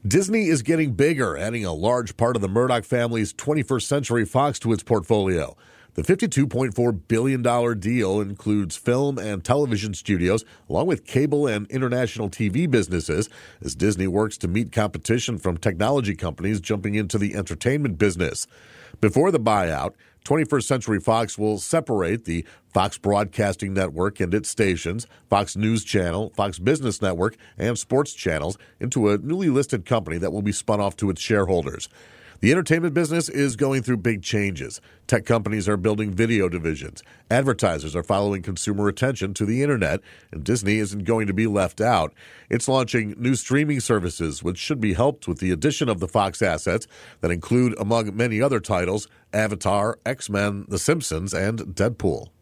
Disney is getting bigger, adding a large part of the Murdoch family's 21st Century Fox to its portfolio. The $52.4 billion deal includes film and television studios, along with cable and international TV businesses, as Disney works to meet competition from technology companies jumping into the entertainment business. Before the buyout, 21st Century Fox will separate the Fox Broadcasting Network and its stations, Fox News Channel, Fox Business Network, and sports channels into a newly listed company that will be spun off to its shareholders. The entertainment business is going through big changes. Tech companies are building video divisions. Advertisers are following consumer attention to the internet, and Disney isn't going to be left out. It's launching new streaming services, which should be helped with the addition of the Fox assets that include, among many other titles, Avatar, X-Men, The Simpsons, and Deadpool.